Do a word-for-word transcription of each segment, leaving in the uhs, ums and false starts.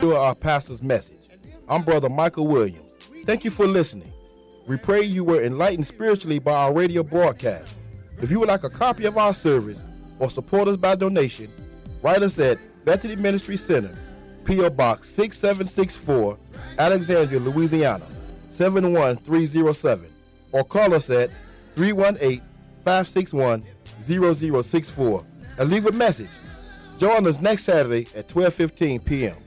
to our pastor's message. I'm Brother Michael Williams. Thank you for listening. We pray you were enlightened spiritually by our radio broadcast. If you would like a copy of our service or support us by donation, write us at Bethany Ministry Center, P O Box six seven six four, Alexandria, Louisiana, seven one three zero seven, or call us at three one eight, five six one, zero zero six four and leave a message. Join us next Saturday at twelve fifteen p m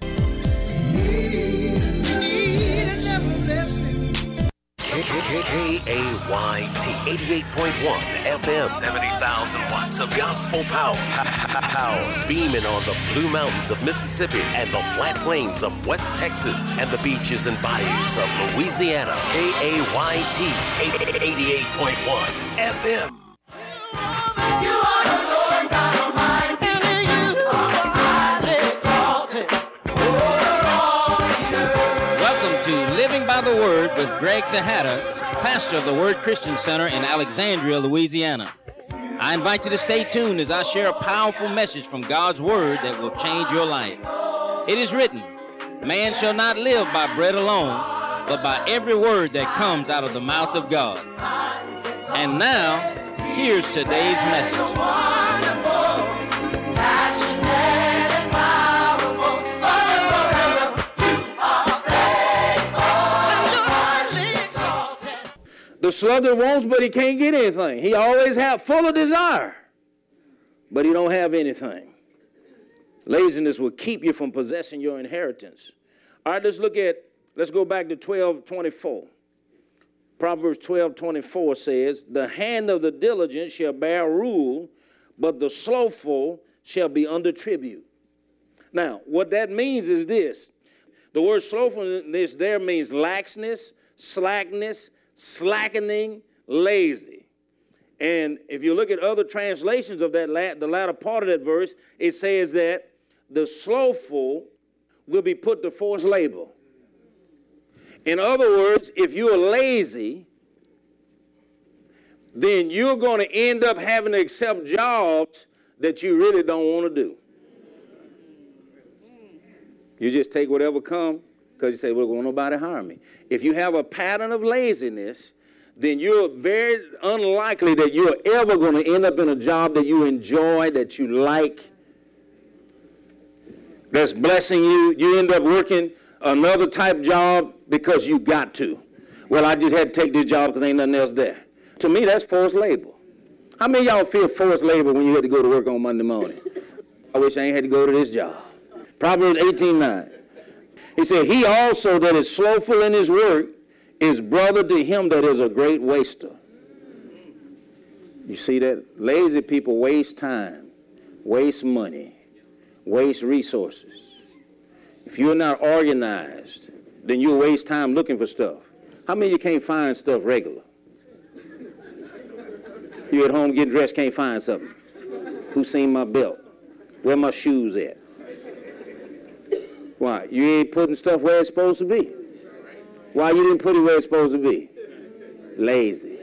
K A Y T eighty-eight point one F M, seventy thousand watts of gospel power. Power beaming on the Blue Mountains of Mississippi and the flat plains of West Texas and the beaches and bayous of Louisiana. K A Y T eighty-eight point one F M. You are the Lord God Almighty, and you are highly exalted over all the earth. Welcome to Living by the Word with Greg Tejada, pastor of the Word Christian Center in Alexandria, Louisiana. I invite you to stay tuned as I share a powerful message from God's Word that will change your life. It is written, man shall not live by bread alone, but by every word that comes out of the mouth of God. And now, here's today's message. The sluggard wants, but he can't get anything. He always have full of desire, but he don't have anything. Laziness will keep you from possessing your inheritance. All right, let's look at, let's go back to twelve twenty-four. Proverbs twelve twenty-four says, the hand of the diligent shall bear rule, but the slothful shall be under tribute. Now, what that means is this. The word slothfulness there means laxness, slackness, slackening, lazy. And if you look at other translations of that, la- the latter part of that verse, it says that the slothful will be put to forced labor. In other words, if you're lazy, then you're going to end up having to accept jobs that you really don't want to do. You just take whatever comes because you say, well, won't nobody hire me. If you have a pattern of laziness, then you're very unlikely that you're ever going to end up in a job that you enjoy, that you like, that's blessing you. You end up working another type job because you got to. Well, I just had to take this job because ain't nothing else there. To me, that's forced labor. How many of y'all feel forced labor when you had to go to work on Monday morning? I wish I ain't had to go to this job. Proverbs eighteen nine. He said, he also that is slothful in his work is brother to him that is a great waster. You see that? Lazy people waste time, waste money, waste resources. If you're not organized, then you'll waste time looking for stuff. How many of you can't find stuff regular? You at home getting dressed, can't find something. Who seen my belt? Where my shoes at? Why? You ain't putting stuff where it's supposed to be. Why you didn't put it where it's supposed to be? Lazy.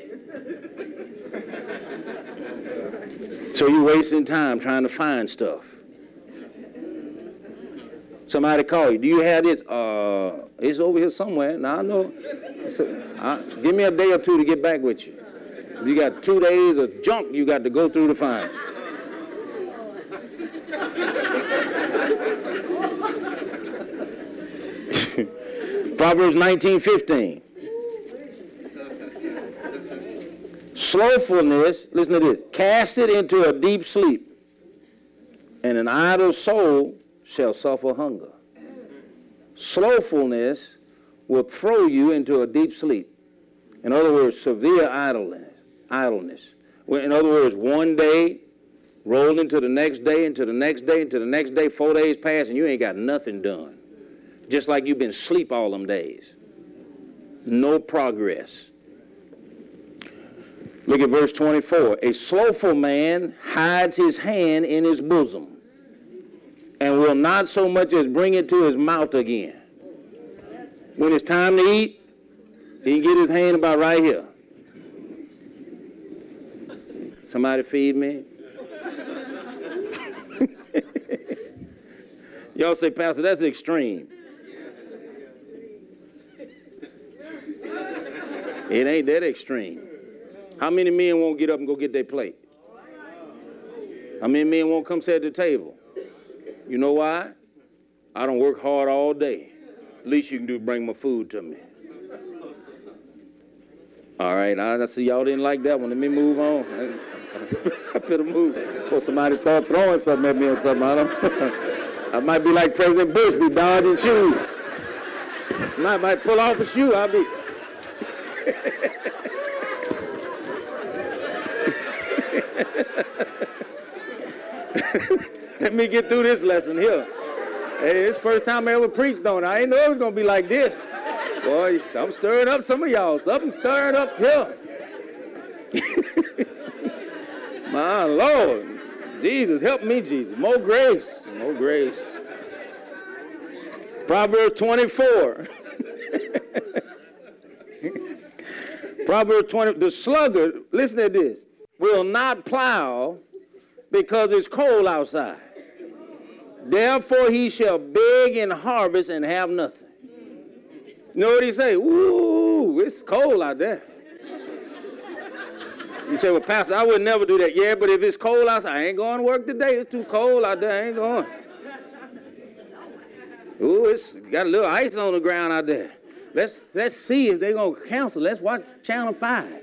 So you're wasting time trying to find stuff. Somebody call you. Do you have this? Uh, it's over here somewhere. Now I know. Uh, give me a day or two to get back with you. You got two days of junk you got to go through to find. Proverbs nineteen fifteen. Slothfulness, listen to this, cast it into a deep sleep, and an idle soul shall suffer hunger. Slothfulness will throw you into a deep sleep. In other words, severe idleness. idleness. In other words, one day rolled into the next day, into the next day, into the next day, four days pass, and you ain't got nothing done. Just like you've been asleep all them days. No progress. Look at verse twenty-four. A slothful man hides his hand in his bosom and will not so much as bring it to his mouth again. When it's time to eat, he can get his hand about right here. Somebody feed me? Y'all say, Pastor, that's extreme. It ain't that extreme. How many men won't get up and go get their plate? How many men won't come sit at the table? You know why? I don't work hard all day. Least you can do is bring my food to me. All right, I see y'all didn't like that one. Let me move on. I better move before somebody start throwing something at me or something. I don't. I might be like President Bush, be dodging shoes. I might pull off a shoe. I'll be. Let me get through this lesson here. Hey, it's the first time I ever preached on it. I didn't know it was going to be like this. Boy, I'm stirring up some of y'all. Something stirring up here. My Lord. Jesus, help me, Jesus. More grace. More grace. Proverbs twenty-four. Proverbs twenty. The sluggard, listen to this, will not plow because it's cold outside. Therefore he shall beg and harvest and have nothing. You know what he say? Ooh, it's cold out there. You say, well, Pastor, I would never do that. Yeah, but if it's cold outside, I ain't going to work today. It's too cold out there. I ain't going. Ooh, it's got a little ice on the ground out there. Let's let's see if they're going to cancel. Let's watch Channel five.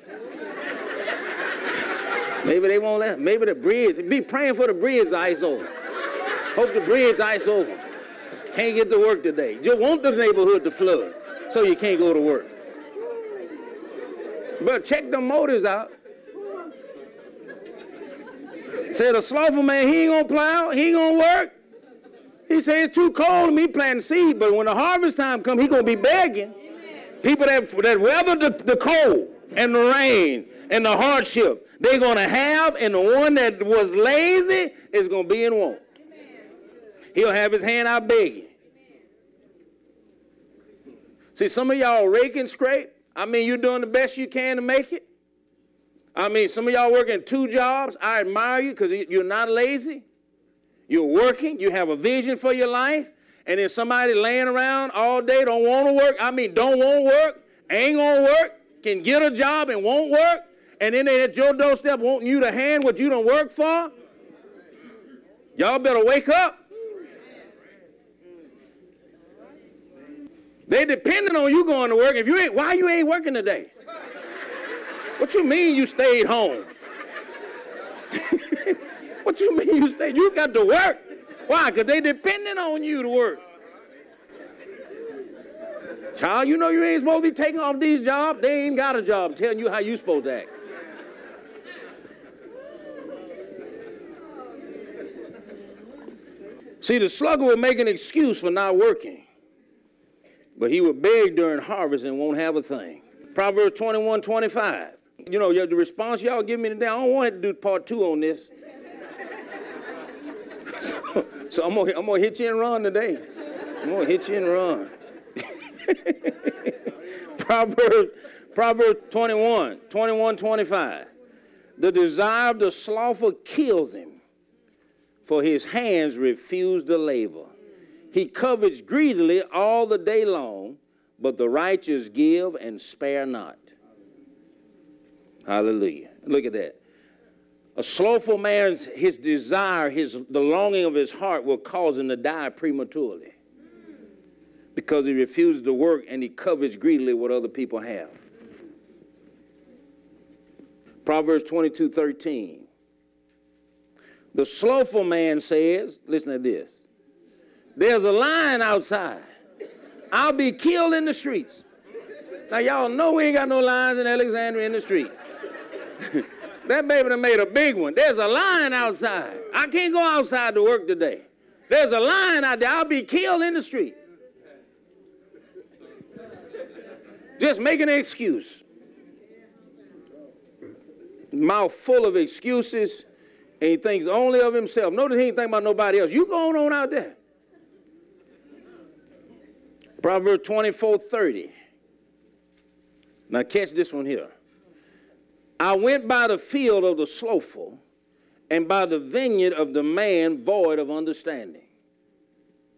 Maybe they won't let, maybe the bridge, be praying for the bridge to ice over. Hope the bridge ice over. Can't get to work today. You want the neighborhood to flood, so you can't go to work. But check the motives out. Said a slothful man, he ain't gonna plow, he ain't gonna work. He said it's too cold to me planting seed, but when the harvest time comes, he gonna be begging. People that, that weather the, the cold and the rain and the hardship, they're gonna have, and the one that was lazy is gonna be in want. He'll have his hand out begging. See, some of y'all rake and scrape. I mean, you're doing the best you can to make it. I mean, some of y'all working two jobs. I admire you because you're not lazy. You're working. You have a vision for your life. And then somebody laying around all day don't want to work. I mean, don't want to work, ain't going to work, can get a job and won't work. And then they at your doorstep wanting you to hand what you done work for. Y'all better wake up. They depending on you going to work. If you ain't, why you ain't working today? What you mean you stayed home? What you mean you stayed? You got to work. Why? Because they depending on you to work. Child, you know you ain't supposed to be taking off these jobs. They ain't got a job telling you how you supposed to act. See, the slugger will make an excuse for not working, but he will beg during harvest and won't have a thing. Proverbs twenty-one twenty-five. You know, the response y'all give me today, I don't want to do part two on this. so so I'm going I'm to hit you and run today. I'm going to hit you and run. Proverbs, Proverbs twenty-one, twenty-one twenty-five. The desire of the slothful kills him, for his hands refuse to labor. He covets greedily all the day long, but the righteous give and spare not. Hallelujah. Look at that. A slothful man's, his desire, his, the longing of his heart will cause him to die prematurely because he refuses to work and he covets greedily what other people have. Proverbs twenty-two thirteen. The slothful man says, listen to this, there's a lion outside. I'll be killed in the streets. Now, y'all know we ain't got no lions in Alexandria in the street. That baby done made a big one. There's a lion outside. I can't go outside to work today. There's a lion out there. I'll be killed in the street. Just making an excuse. Mouth full of excuses, and he thinks only of himself. Notice he ain't thinking about nobody else. You going on out there. Proverbs twenty-four thirty. Now catch this one here. I went by the field of the slothful, and by the vineyard of the man void of understanding.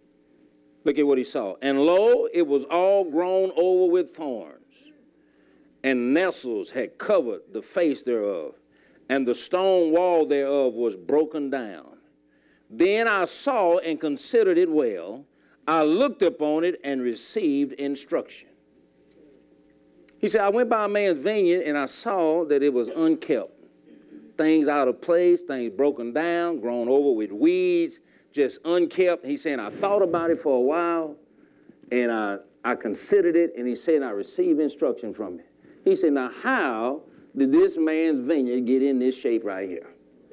Look at what he saw. And lo, it was all grown over with thorns, and nettles had covered the face thereof, and the stone wall thereof was broken down. Then I saw and considered it well. I looked upon it and received instruction. He said, I went by a man's vineyard and I saw that it was unkept. Things out of place, things broken down, grown over with weeds, just unkept. He's saying, I thought about it for a while and I, I considered it, and he said, I received instruction from it. He said, now how did this man's vineyard get in this shape right here?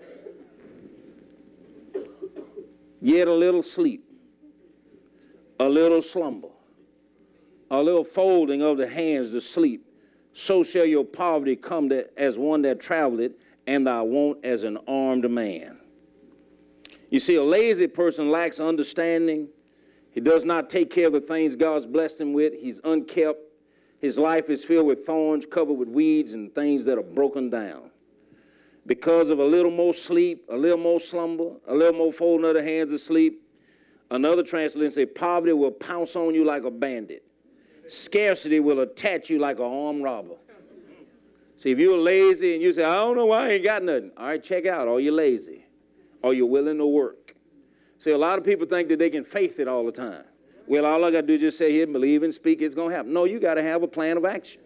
Yet a little sleep, a little slumber, a little folding of the hands to sleep. So shall your poverty come to, as one that traveleth, and thy want as an armed man. You see, a lazy person lacks understanding. He does not take care of the things God's blessed him with. He's unkept. His life is filled with thorns, covered with weeds and things that are broken down. Because of a little more sleep, a little more slumber, a little more folding of the hands to sleep. Another translation says, poverty will pounce on you like a bandit. Scarcity will attach you like an armed robber. See, if you're lazy and you say, I don't know why I ain't got nothing. All right, check out. Are you lazy? Are you willing to work? See, a lot of people think that they can faith it all the time. Well, all I got to do is just say here, believe and speak, it's going to happen. No, you got to have a plan of action.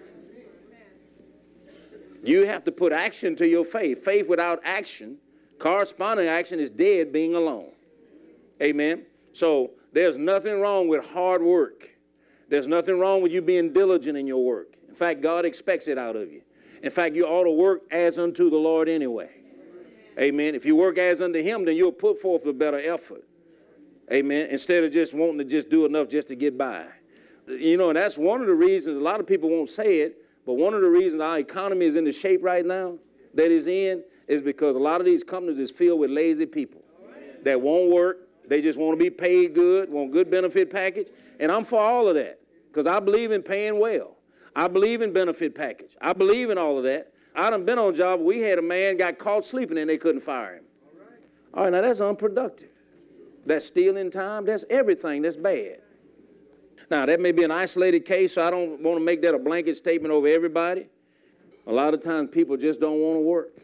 You have to put action to your faith. Faith without action, corresponding action is dead being alone. Amen? So there's nothing wrong with hard work. There's nothing wrong with you being diligent in your work. In fact, God expects it out of you. In fact, you ought to work as unto the Lord anyway. Amen. If you work as unto him, then you'll put forth a better effort. Amen. Instead of just wanting to just do enough just to get by. You know, and that's one of the reasons, a lot of people won't say it, but one of the reasons our economy is in the shape right now that it's in is because a lot of these companies is filled with lazy people that won't work. They just want to be paid good, want good benefit package. And I'm for all of that because I believe in paying well. I believe in benefit package. I believe in all of that. I done been on a job where we had a man got caught sleeping and they couldn't fire him. All right, all right now that's unproductive. That's stealing time. That's everything. That's bad. Now, that may be an isolated case, so I don't want to make that a blanket statement over everybody. A lot of times people just don't want to work.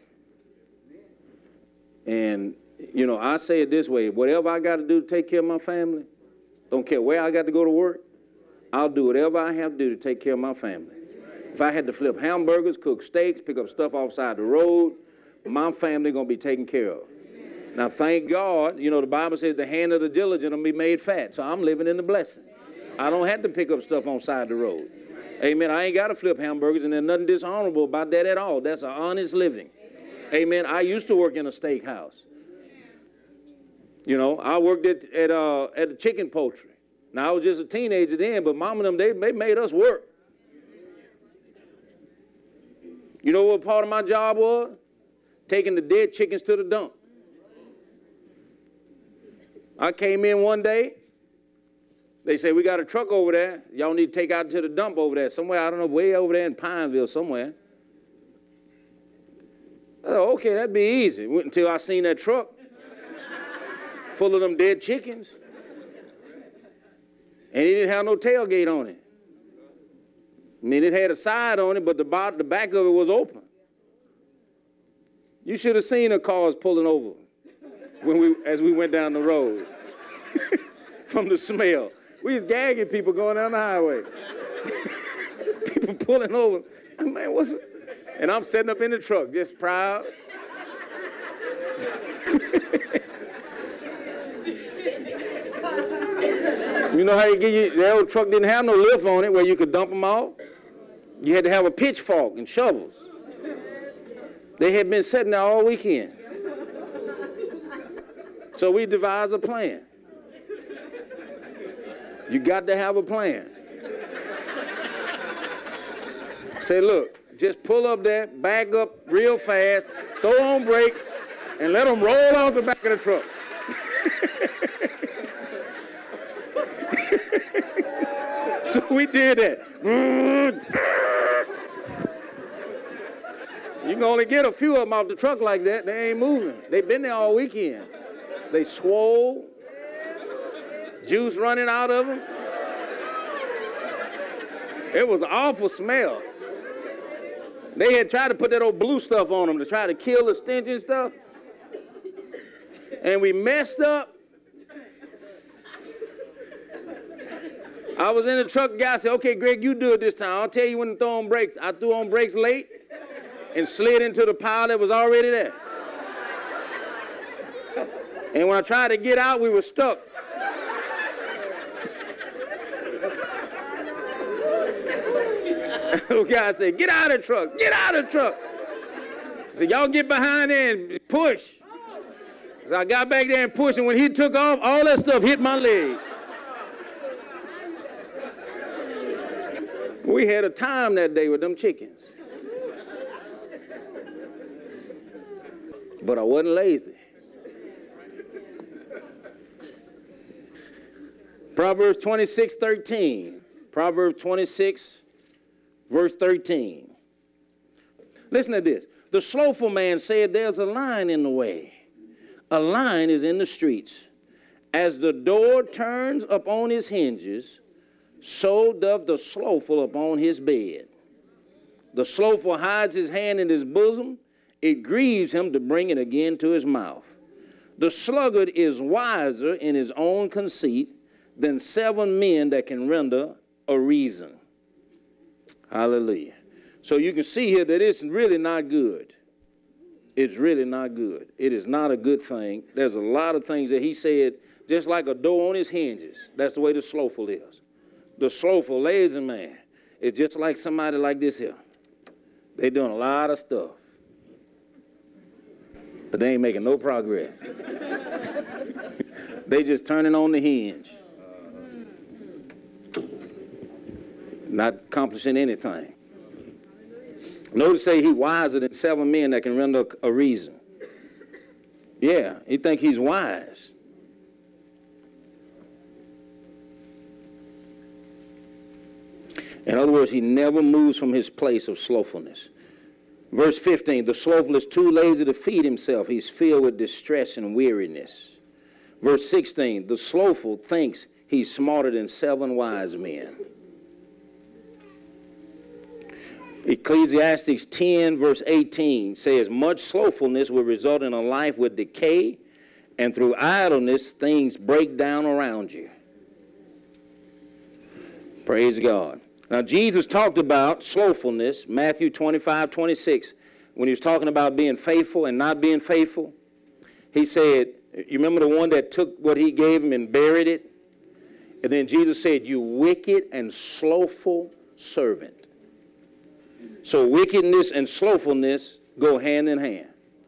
And, you know, I say it this way, whatever I got to do to take care of my family, don't care where I got to go to work, I'll do whatever I have to do to take care of my family. If I had to flip hamburgers, cook steaks, pick up stuff offside the road, my family going to be taken care of. Now, thank God, you know, the Bible says the hand of the diligent will be made fat. So I'm living in the blessing. I don't have to pick up stuff on side the road. Amen. I ain't got to flip hamburgers, and there's nothing dishonorable about that at all. That's an honest living. Amen. I used to work in a steakhouse. You know, I worked at at, uh, at the chicken poultry. Now, I was just a teenager then, but mom and them, they, they made us work. You know what part of my job was? Taking the dead chickens to the dump. I came in one day. They said, we got a truck over there. Y'all need to take out to the dump over there. Somewhere, I don't know, way over there in Pineville somewhere. I thought, okay, that'd be easy. Went until I seen that truck full of them dead chickens. And it didn't have no tailgate on it. I mean, it had a side on it, but the, bottom, the back of it was open. You should have seen the cars pulling over when we, as we went down the road from the smell. We was gagging people going down the highway. People pulling over. Man, what's it? And I'm sitting up in the truck, just proud. You know how you get you, the old truck didn't have no lift on it where you could dump them off? You had to have a pitchfork and shovels. They had been sitting there all weekend. So we devised a plan. You got to have a plan. Say, look, just pull up there, back up real fast, throw on brakes, and let them roll off the back of the truck. So we did that. You can only get a few of them off the truck like that. They ain't moving. They've been there all weekend. They swole, juice running out of them. It was an awful smell. They had tried to put that old blue stuff on them to try to kill the stench and stuff. And we messed up. I was in the truck, the guy said, okay, Greg, you do it this time. I'll tell you when to throw on brakes. I threw on brakes late and slid into the pile that was already there. And when I tried to get out, we were stuck. The guy said, get out of the truck, get out of the truck. I said, y'all get behind there and push. So I got back there and pushed, and when he took off, all that stuff hit my leg. We had a time that day with them chickens. But I wasn't lazy. Proverbs twenty-six, thirteen. Proverbs twenty-six, verse thirteen. Listen to this. The slothful man said, there's a lion in the way. A lion is in the streets. As the door turns upon his hinges, so doth the slothful upon his bed. The slothful hides his hand in his bosom. It grieves him to bring it again to his mouth. The sluggard is wiser in his own conceit than seven men that can render a reason. Hallelujah. So you can see here that it's really not good. It's really not good. It is not a good thing. There's a lot of things that he said, just like a door on his hinges. That's the way the slothful is. The slothful, lazy man, is just like somebody like this here. They doing a lot of stuff, but they ain't making no progress. They just turning on the hinge, not accomplishing anything. Notice say he wiser than seven men that can render a reason. Yeah, he think he's wise. In other words, he never moves from his place of slothfulness. Verse fifteen, the slothful is too lazy to feed himself. He's filled with distress and weariness. Verse sixteen, the slothful thinks he's smarter than seven wise men. Ecclesiastes ten, verse eighteen says, much slothfulness will result in a life with decay, and through idleness, things break down around you. Praise God. Now, Jesus talked about slothfulness, Matthew twenty-five, twenty-six, when he was talking about being faithful and not being faithful. He said, you remember the one that took what he gave him and buried it? And then Jesus said, you wicked and slothful servant. So wickedness and slothfulness go hand in hand.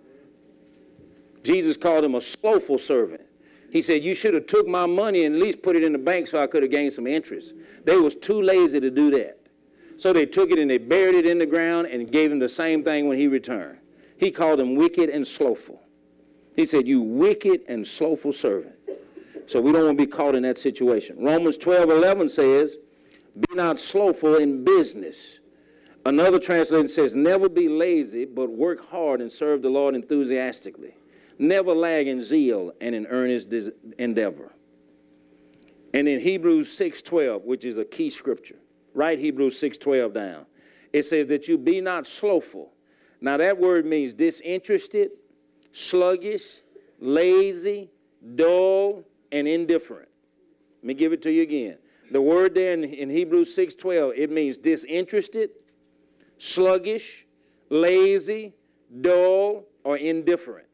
Jesus called him a slothful servant. He said, you should have took my money and at least put it in the bank so I could have gained some interest. They was too lazy to do that. So they took it and they buried it in the ground and gave him the same thing when he returned. He called him wicked and slothful. He said, you wicked and slothful servant. So we don't want to be caught in that situation. Romans twelve, eleven says, be not slothful in business. Another translation says, never be lazy, but work hard and serve the Lord enthusiastically. Never lag in zeal and in earnest endeavor. And in Hebrews six twelve, which is a key scripture, write Hebrews six twelve down. It says that you be not slothful. Now that word means disinterested, sluggish, lazy, dull, and indifferent. Let me give it to you again. The word there in, in Hebrews six twelve, it means disinterested, sluggish, lazy, dull, or indifferent.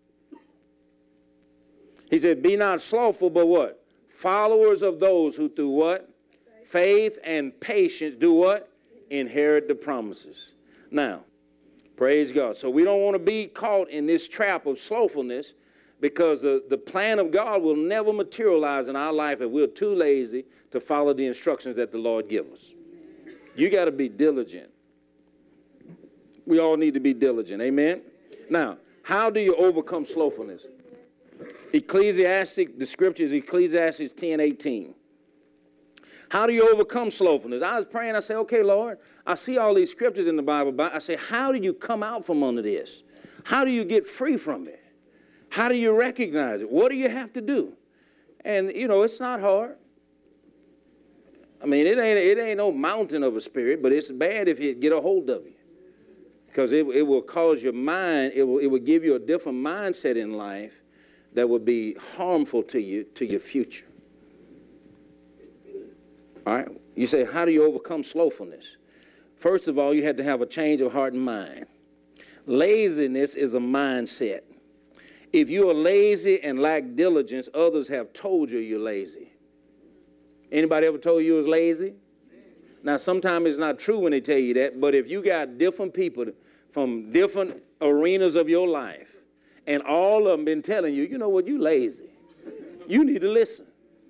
He said, be not slothful, but what? Followers of those who through what? Faith and patience do what? Inherit the promises. Now, praise God. So we don't want to be caught in this trap of slothfulness, because the, the plan of God will never materialize in our life if we're too lazy to follow the instructions that the Lord gives us. You got to be diligent. We all need to be diligent. Amen? Now, how do you overcome slothfulness? Ecclesiastes, the scripture is Ecclesiastes ten eighteen. How do you overcome slothfulness? I was praying, I said, okay, Lord, I see all these scriptures in the Bible, but I say, how do you come out from under this? How do you get free from it? How do you recognize it? What do you have to do? And, you know, it's not hard. I mean, it ain't, it ain't no mountain of a spirit, but it's bad if it get a hold of you. Because it, it will cause your mind, it will, it will give you a different mindset in life that will be harmful to you, to your future. All right? You say, how do you overcome slothfulness? First of all, you have to have a change of heart and mind. Laziness is a mindset. If you are lazy and lack diligence, others have told you you're lazy. Anybody ever told you you was lazy? Now, sometimes it's not true when they tell you that, but if you got different people from different arenas of your life, and all of them been telling you, you know what, you lazy, you need to listen.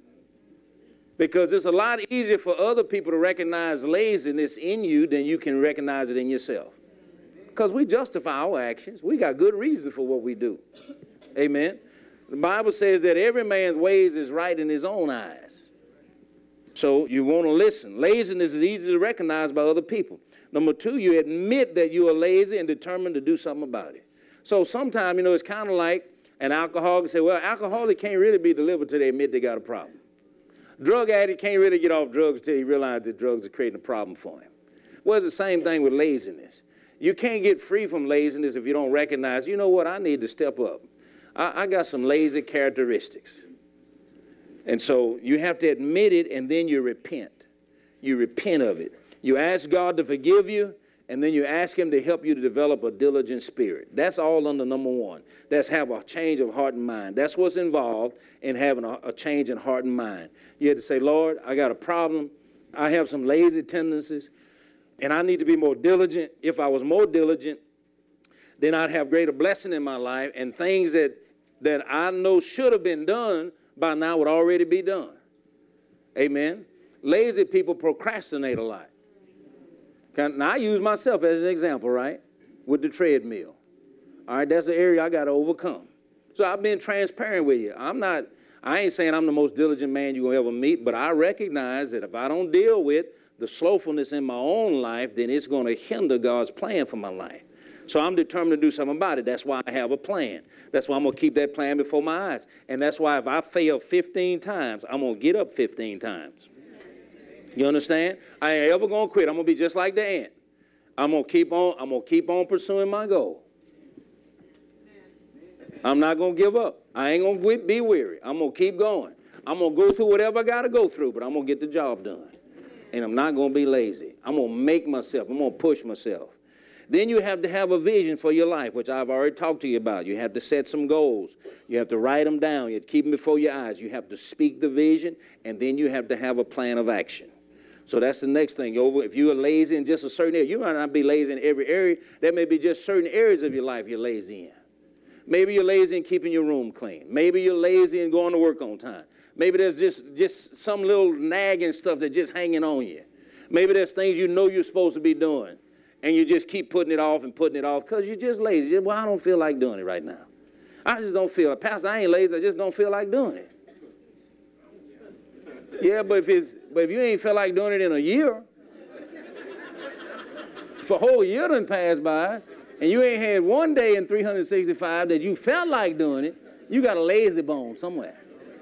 Because it's a lot easier for other people to recognize laziness in you than you can recognize it in yourself. Because we justify our actions. We got good reasons for what we do. Amen. The Bible says that every man's ways is right in his own eyes. So you want to listen. Laziness is easy to recognize by other people. Number two, you admit that you are lazy and determined to do something about it. So sometimes, you know, it's kind of like an alcoholic say, well, alcoholic can't really be delivered till they admit they got a problem. Drug addict can't really get off drugs until he realizes that drugs are creating a problem for him. Well, it's the same thing with laziness. You can't get free from laziness if you don't recognize, you know what, I need to step up. I, I got some lazy characteristics. And so you have to admit it, and then you repent. You repent of it. You ask God to forgive you, and then you ask him to help you to develop a diligent spirit. That's all under number one. That's have a change of heart and mind. That's what's involved in having a, a change in heart and mind. You have to say, Lord, I got a problem. I have some lazy tendencies, and I need to be more diligent. If I was more diligent, then I'd have greater blessing in my life, and things that, that I know should have been done by now would already be done. Amen. Lazy people procrastinate a lot. Now, I use myself as an example, right, with the treadmill. All right, that's the area I got to overcome. So I've been transparent with you. I'm not, I ain't saying I'm the most diligent man you're going to ever meet, but I recognize that if I don't deal with the slothfulness in my own life, then it's going to hinder God's plan for my life. So I'm determined to do something about it. That's why I have a plan. That's why I'm going to keep that plan before my eyes. And that's why if I fail fifteen times, I'm going to get up fifteen times. You understand? I ain't ever going to quit. I'm going to be just like the ant. I'm going to keep on, I'm going to keep on pursuing my goal. I'm not going to give up. I ain't going to be weary. I'm going to keep going. I'm going to go through whatever I got to go through, but I'm going to get the job done. And I'm not going to be lazy. I'm going to make myself. I'm going to push myself. Then you have to have a vision for your life, which I've already talked to you about. You have to set some goals. You have to write them down. You have to keep them before your eyes. You have to speak the vision, and then you have to have a plan of action. So that's the next thing. Over, if you are lazy in just a certain area, you might not be lazy in every area. There may be just certain areas of your life you're lazy in. Maybe you're lazy in keeping your room clean. Maybe you're lazy in going to work on time. Maybe there's just, just some little nagging stuff that's just hanging on you. Maybe there's things you know you're supposed to be doing, and you just keep putting it off and putting it off because you're just lazy. Well, I don't feel like doing it right now. I just don't feel it. Pastor, I ain't lazy. I just don't feel like doing it. Yeah, but if it's but if you ain't feel like doing it in a year, if a whole year done passed by, and you ain't had one day in three hundred sixty-five that you felt like doing it, you got a lazy bone somewhere.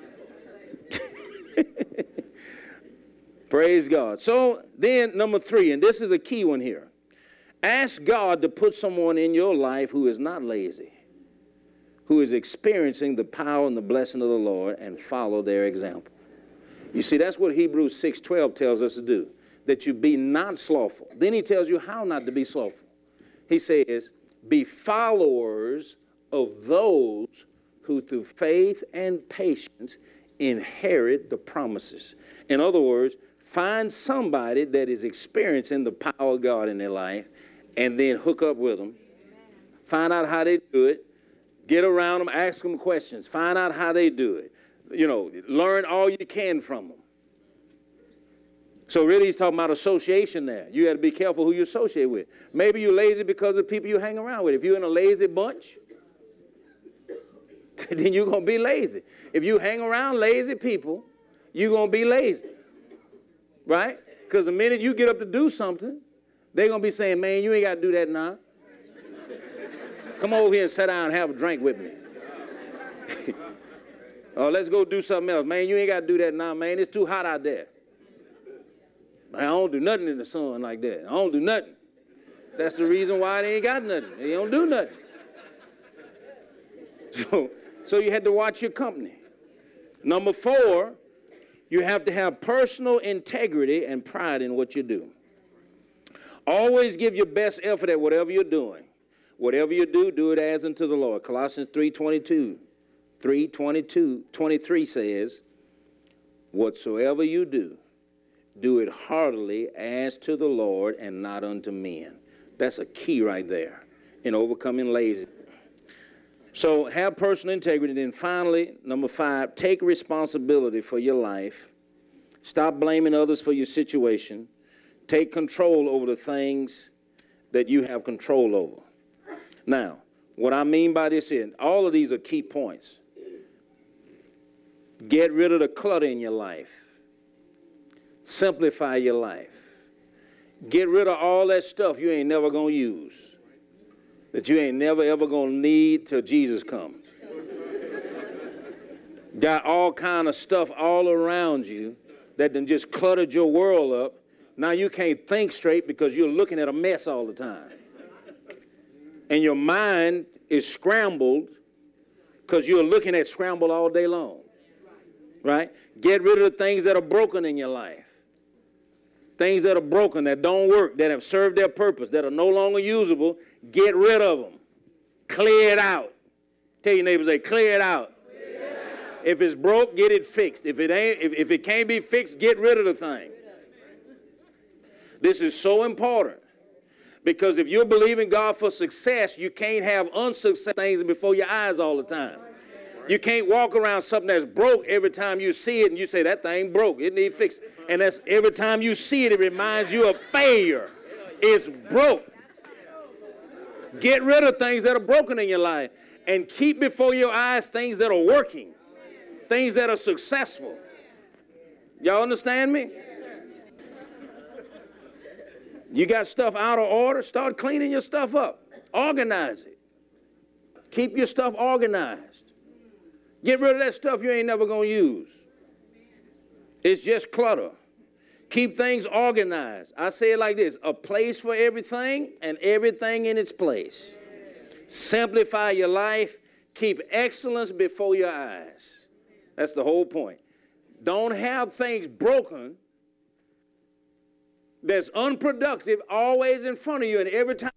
Praise God. So then number three, and this is a key one here. Ask God to put someone in your life who is not lazy, who is experiencing the power and the blessing of the Lord, and follow their example. You see, that's what Hebrews six twelve tells us to do, that you be not slothful. Then he tells you how not to be slothful. He says, be followers of those who through faith and patience inherit the promises. In other words, find somebody that is experiencing the power of God in their life, and then hook up with them. Find out how they do it. Get around them, ask them questions. Find out how they do it. You know, learn all you can from them. So really he's talking about association there. You got to be careful who you associate with. Maybe you're lazy because of people you hang around with. If you're in a lazy bunch, then you're going to be lazy. If you hang around lazy people, you're going to be lazy. Right? Because the minute you get up to do something, they're going to be saying, man, you ain't got to do that now. Come over here and sit down and have a drink with me. Oh, let's go do something else. Man, you ain't got to do that now, man. It's too hot out there. Man, I don't do nothing in the sun like that. I don't do nothing. That's the reason why they ain't got nothing. They don't do nothing. So, so you had to watch your company. Number four, you have to have personal integrity and pride in what you do. Always give your best effort at whatever you're doing. Whatever you do, do it as unto the Lord. Colossians three twenty-two, three twenty-two, twenty-three says, whatsoever you do, do it heartily as to the Lord and not unto men. That's a key right there in overcoming laziness. So have personal integrity. Then finally, number five, take responsibility for your life. Stop blaming others for your situation. Take control over the things that you have control over. Now, what I mean by this is, all of these are key points. Get rid of the clutter in your life. Simplify your life. Get rid of all that stuff you ain't never going to use, that you ain't never, ever going to need till Jesus comes. Got all kind of stuff all around you that done just cluttered your world up. Now you can't think straight because you're looking at a mess all the time. And your mind is scrambled because you're looking at scramble all day long. Right? Get rid of the things that are broken in your life. Things that are broken, that don't work, that have served their purpose, that are no longer usable, get rid of them. Clear it out. Tell your neighbors, say, clear it out. Clear it out. If it's broke, get it fixed. If it ain't, if, if it can't be fixed, get rid of the thing. This is so important. Because if you're believing God for success, you can't have unsuccessful things before your eyes all the time. You can't walk around something that's broke every time you see it and you say, that thing broke, it needs fixed. And that's every time you see it, it reminds you of failure. It's broke. Get rid of things that are broken in your life and keep before your eyes things that are working, things that are successful. Y'all understand me? You got stuff out of order, start cleaning your stuff up. Organize it. Keep your stuff organized. Get rid of that stuff you ain't never going to use. It's just clutter. Keep things organized. I say it like this, a place for everything and everything in its place. Simplify your life. Keep excellence before your eyes. That's the whole point. Don't have things broken that's unproductive always in front of you and every time.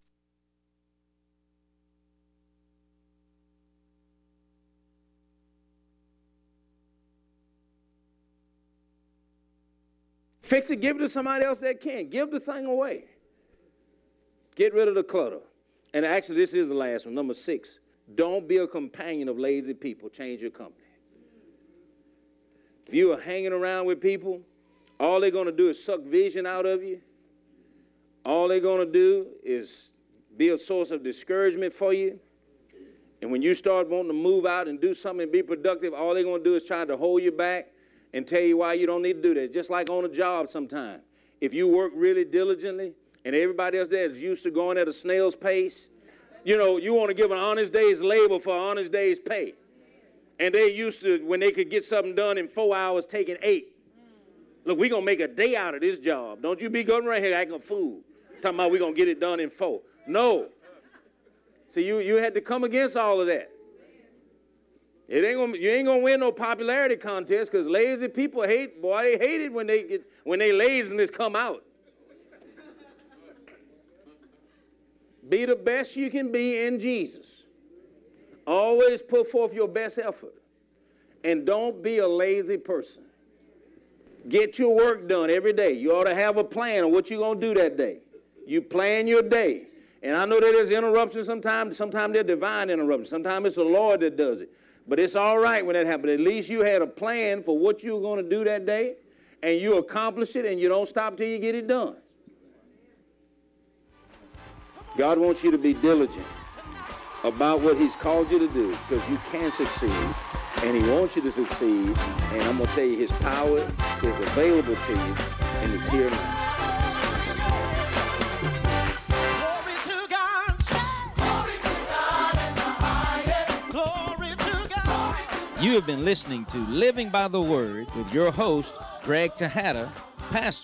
Fix it, give it to somebody else that can. Give the thing away. Get rid of the clutter. And actually, this is the last one, number six. Don't be a companion of lazy people. Change your company. If you are hanging around with people, all they're going to do is suck vision out of you. All they're going to do is be a source of discouragement for you. And when you start wanting to move out and do something and be productive, all they're going to do is try to hold you back and tell you why you don't need to do that. Just like on a job sometime. If you work really diligently and everybody else there is used to going at a snail's pace, you know, you want to give an honest day's labor for an honest day's pay. And they used to, when they could get something done in four hours, taking eight. Look, we're going to make a day out of this job. Don't you be going right here acting a fool. Talking about we're going to get it done in four. No. See, you, you had to come against all of that. It ain't gonna, you ain't going to win no popularity contest because lazy people hate, boy, they hate it when they get, when they laziness come out. Be the best you can be in Jesus. Always put forth your best effort. And don't be a lazy person. Get your work done every day. You ought to have a plan of what you're going to do that day. You plan your day. And I know that there's interruptions sometimes. Sometimes they're divine interruptions. Sometimes it's the Lord that does it. But it's all right when that happens. At least you had a plan for what you were going to do that day, and you accomplish it, and you don't stop till you get it done. God wants you to be diligent about what he's called you to do because you can succeed, and he wants you to succeed. And I'm going to tell you, his power is available to you, and it's here now. You have been listening to Living by the Word with your host, Greg Tejada, pastor